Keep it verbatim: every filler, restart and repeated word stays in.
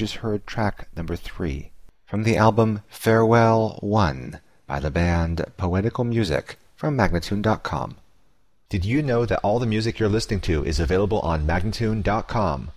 just heard track number three from the album Farewell One by the band Poetical Music from Magnatune dot com. Did you know that all the music you're listening to is available on Magnatune dot com?